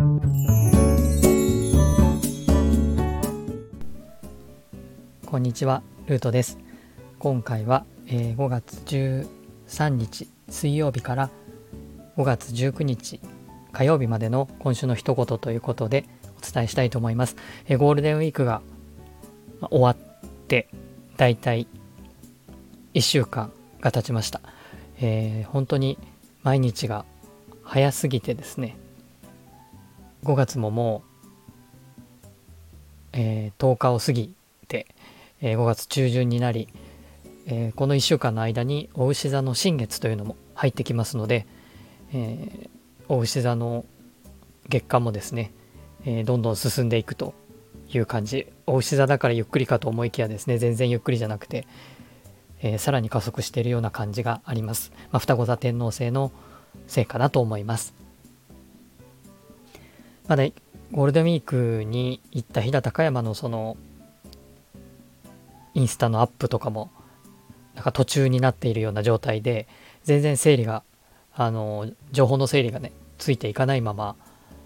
こんにちは、ルートです。今回は、5月13日水曜日から5月19日火曜日までの今週の一言ということでお伝えしたいと思います。ゴールデンウィークが終わってだいたい1週間が経ちました。本当に毎日が早すぎてですね、5月ももう、10日を過ぎて、5月中旬になり、この1週間の間に牡牛座の新月というのも入ってきますので、牡牛座の月間もですね、どんどん進んでいくという感じ。牡牛座だからゆっくりかと思いきやですね、全然ゆっくりじゃなくて、さらに加速しているような感じがあります。双子座天王星のせいかなと思います。まだゴールデンウィークに行った飛騨高山のそのインスタのアップとかもなんか途中になっているような状態で、全然整理が情報の整理がねついていかないまま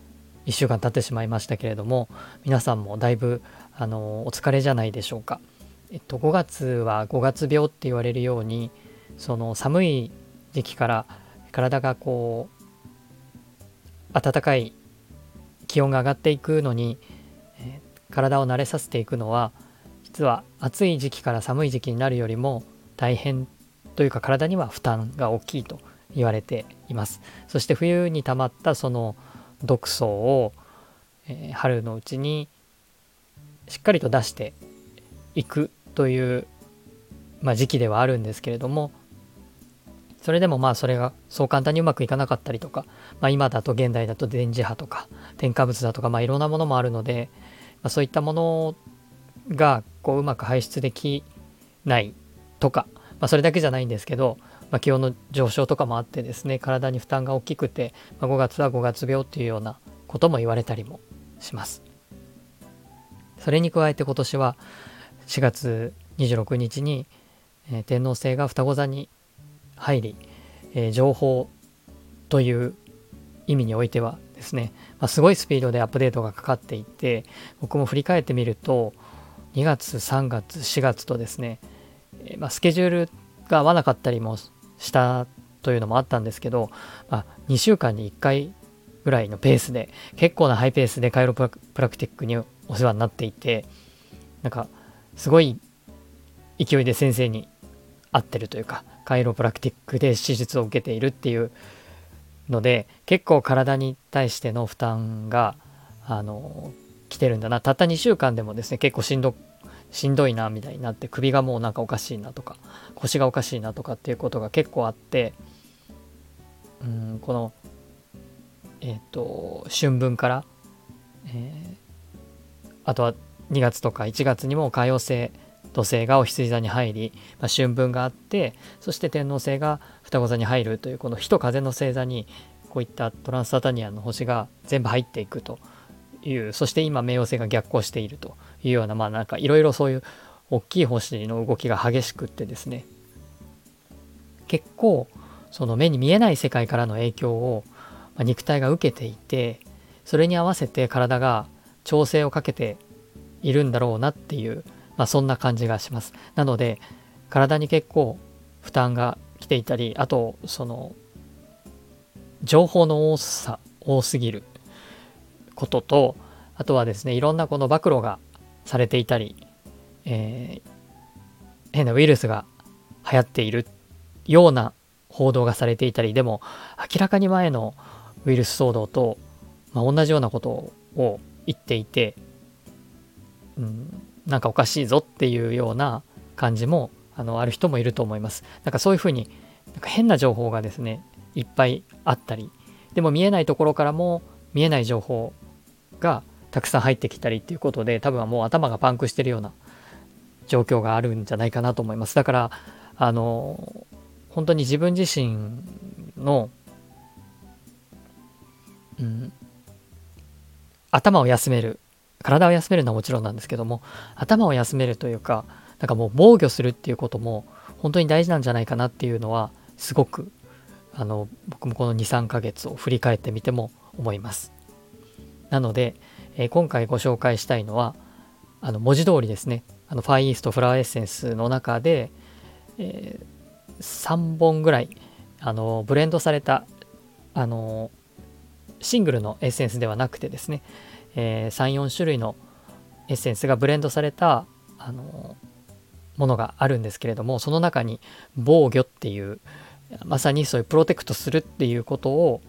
1週間経ってしまいましたけれども、皆さんもだいぶお疲れじゃないでしょうか。5月は5月病って言われるように、その寒い時期から体がこう暖かい気温が上がっていくのに、体を慣れさせていくのは実は暑い時期から寒い時期になるよりも大変というか、体には負担が大きいと言われています。そして冬に溜まったその毒素を、春のうちにしっかりと出していくという、時期ではあるんですけれども、それでもそれがそう簡単にうまくいかなかったりとか、今だと現代だと電磁波とか添加物だとか、いろんなものもあるので、そういったものがうまく排出できないとか、それだけじゃないんですけど、気温の上昇とかもあってですね、体に負担が大きくて、5月は5月病っていうようなことも言われたりもします。それに加えて今年は4月26日に、天王星が双子座に入り、情報という意味においてはですね、すごいスピードでアップデートがかかっていって、僕も振り返ってみると2月3月4月とですね、スケジュールが合わなかったりもしたというのもあったんですけど、2週間に1回ぐらいのペースで、結構なハイペースでカイロプラクティックにお世話になっていて、なんかすごい勢いで先生に合ってるというか、カイロプラクティックで手術を受けているっていうので、結構体に対しての負担が来てるんだな。たった2週間でもですね、結構しんどいなみたいになって、首がもうなんかおかしいなとか、腰がおかしいなとかっていうことが結構あって、この春分から、あとは2月とか1月にも海王星土星がお羊座に入り、春分があって、そして天王星が双子座に入るという、この火と風の星座にこういったトランスサタニアンの星が全部入っていくという、そして今冥王星が逆行しているというような、なんかいろいろそういう大きい星の動きが激しくってですね、結構その目に見えない世界からの影響を肉体が受けていて、それに合わせて体が調整をかけているんだろうなっていう、そんな感じがします。なので体に結構負担が来ていたり、あとその情報の多すぎることと、あとはですね、いろんなこの暴露がされていたり、変なウイルスが流行っているような報道がされていたり、でも明らかに前のウイルス騒動と、同じようなことを言っていて、なんかおかしいぞっていうような感じもある人もいると思います。なんかそういうふうになんか変な情報がですねいっぱいあったり、でも見えないところからも見えない情報がたくさん入ってきたりっていうことで、多分もう頭がパンクしてるような状況があるんじゃないかなと思います。だから本当に自分自身の、頭を休める、体を休めるのはもちろんなんですけども、頭を休めるというか、なんかもう防御するっていうことも本当に大事なんじゃないかなっていうのは、すごく僕もこの 2,3 ヶ月を振り返ってみても思います。 なので、今回ご紹介したいのは文字通りですね、ファイイーストフラワーエッセンスの中で、3本ぐらいブレンドされたシングルのエッセンスではなくてですね、3,4種類のエッセンスがブレンドされたものがあるんですけれども、その中に防御っていう、まさにそういうプロテクトするっていうことを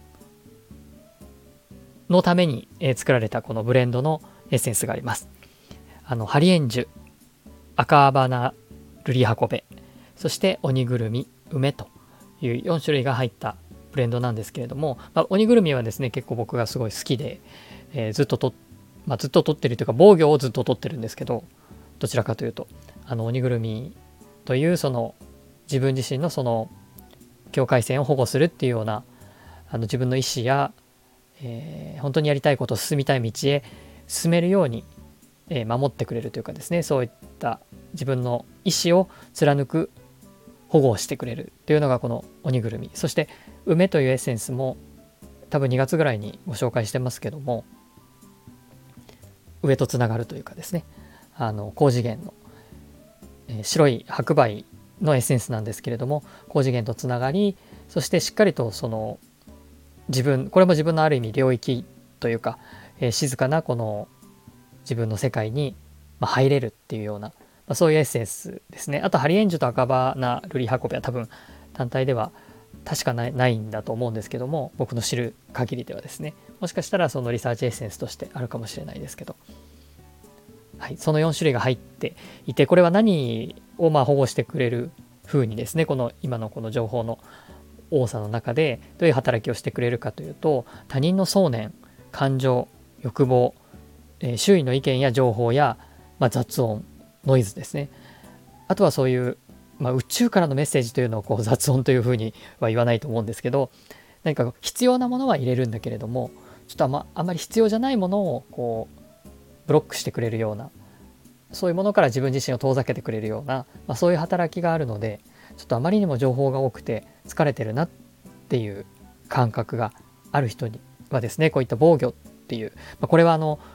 のために作られたこのブレンドのエッセンスがあります。ハリエンジュ、赤花ルリハコベ、そして鬼ぐるみ、梅という4種類が入ったブレンドなんですけれども、鬼ぐるみはですね結構僕がすごい好きで、ずっと取ってるというか防御をずっと取ってるんですけど、どちらかというと鬼ぐるみというその自分自身のその境界線を保護するっていうような自分の意思や、本当にやりたいことを進みたい道へ進めるように、守ってくれるというかですね、そういった自分の意思を貫く保護をしてくれるというのがこの鬼ぐるみ。そして梅というエッセンスも多分2月ぐらいにご紹介してますけども、上とつながるというかですね、高次元の、白い白梅のエッセンスなんですけれども、高次元とつながり、そしてしっかりとそのこれも自分のある意味領域というか、静かなこの自分の世界に入れるっていうような、そういうエッセンスですね。あとハリエンジュと赤花ルリハコベは多分単体では確かないんだと思うんですけども、僕の知る限りではですね、もしかしたらそのリサーチエッセンスとしてあるかもしれないですけど、はい、その4種類が入っていて、これは何を保護してくれる風にですね、この今のこの情報の多さの中でどういう働きをしてくれるかというと、他人の想念、感情、欲望、周囲の意見や情報や、雑音、ノイズですね。あとはそういう、宇宙からのメッセージというのを雑音というふうには言わないと思うんですけど、何か必要なものは入れるんだけれども、ちょっとあんまり必要じゃないものをブロックしてくれるような、そういうものから自分自身を遠ざけてくれるような、そういう働きがあるので、ちょっとあまりにも情報が多くて疲れてるなっていう感覚がある人にはですね、こういった防御っていう、これは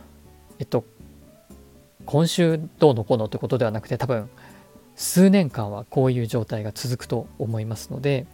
今週どうのこうのってことではなくて、多分数年間はこういう状態が続くと思いますので、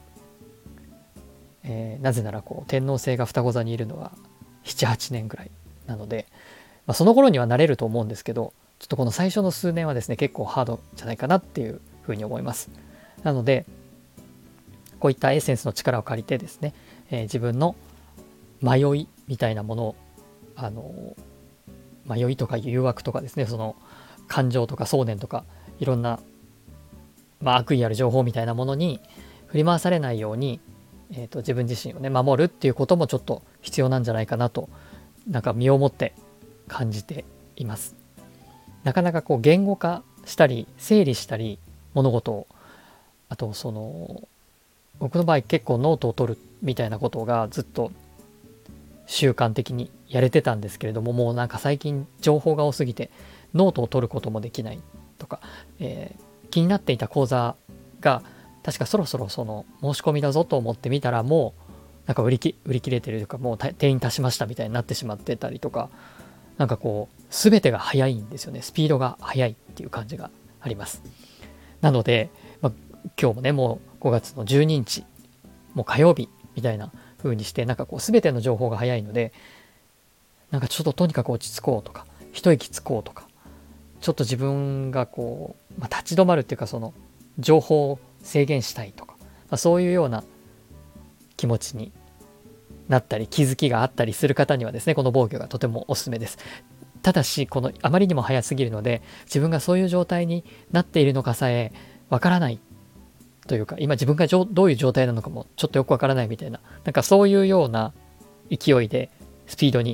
なぜなら天王星が双子座にいるのは7、8年ぐらいなので、その頃には慣れると思うんですけど、ちょっとこの最初の数年はですね結構ハードじゃないかなっていうふうに思います。なのでこういったエッセンスの力を借りてですね、自分の迷いみたいなものを迷いとか誘惑とかですね、その感情とか想念とかいろんな、悪意ある情報みたいなものに振り回されないように、自分自身をね守るっていうこともちょっと必要なんじゃないかなと、なんか身をもって感じています。なかなか言語化したり整理したり物事を、あと僕の場合結構ノートを取るみたいなことがずっと習慣的にやれてたんですけれども、もうなんか最近情報が多すぎてノートを取ることもできないとか、気になっていた講座が確かそろそろその申し込みだぞと思ってみたら、もうなんか売り切れてるというか、もう定員足しましたみたいになってしまってたりとか、なんか全てが早いんですよね。スピードが速いっていう感じがあります。なので、今日もねもう5月の12日もう火曜日みたいな風にして、なんか全ての情報が早いので、なんかちょっととにかく落ち着こうとか一息つこうとか、ちょっと自分が立ち止まるっていうか、その情報を制限したいとか、そういうような気持ちになったり気づきがあったりする方にはですね、この防御がとてもおすすめです。ただしあまりにも早すぎるので、自分がそういう状態になっているのかさえわからないというか、今自分がどういう状態なのかもちょっとよくわからないみたいな、なんかそういうような勢いでスピードに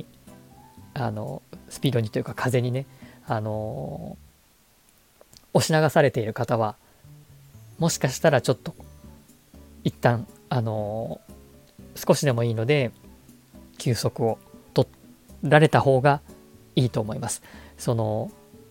というか風にね、押し流されている方は、もしかしたらちょっと一旦少しでもいいので休息を取られた方がいいと思います。その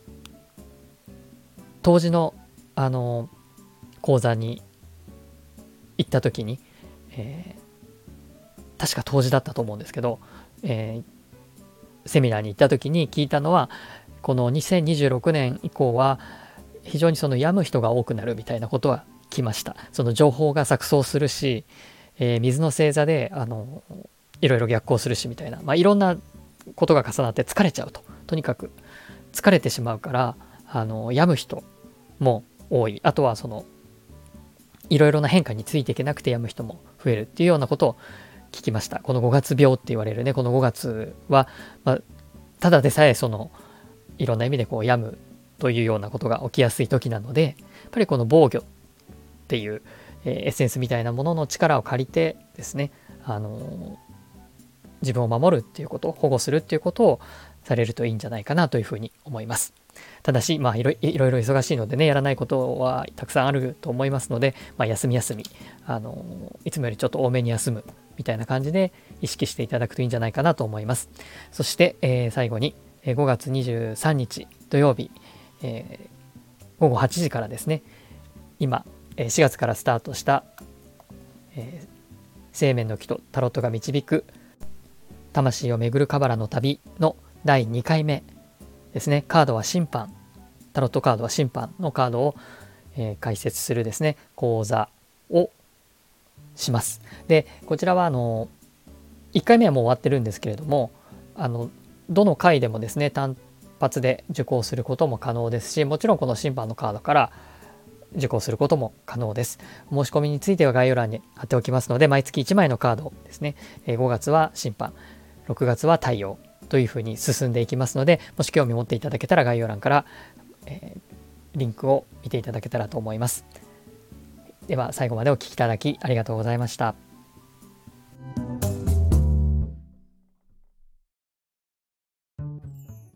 当時の講座に行った時に、確か当時だったと思うんですけど、 セミナーに行った時に聞いたのは、この2026年以降は非常にその病む人が多くなるみたいなことは聞きました。その情報が錯綜するし、水の星座でいろいろ逆行するしみたいな、いろんなことが重なって疲れちゃうと。とにかく疲れてしまうから病む人も多い。あとはそのいろいろな変化についていけなくて病む人も増えるっていうようなことを聞きました。この5月病って言われるね、この5月は、ただでさえそのいろんな意味でこう病むというようなことが起きやすい時なので、やっぱりこの防御っていう、エッセンスみたいなものの力を借りてですね、自分を守るっていうこと、保護するっていうことをされるといいんじゃないかなというふうに思います。ただし、いろいろ忙しいのでね、やらないことはたくさんあると思いますので、休みいつもよりちょっと多めに休むみたいな感じで意識していただくといいんじゃないかなと思います。そして、最後に5月23日土曜日、午後8時からですね、今4月からスタートした、生命の木とタロットが導く魂を巡るカバラの旅の第2回目ですね。カードは審判、タロットカードは審判のカードを、解説するですね講座をします。でこちらは1回目はもう終わってるんですけれども、どの回でもですね単発で受講することも可能ですし、もちろんこの審判のカードから受講することも可能です。申し込みについては概要欄に貼っておきますので、毎月1枚のカードですね、5月は審判、6月は太陽というふうに進んでいきますので、もし興味持っていただけたら概要欄から、リンクを見ていただけたらと思います。では最後までお聞きいただきありがとうございました。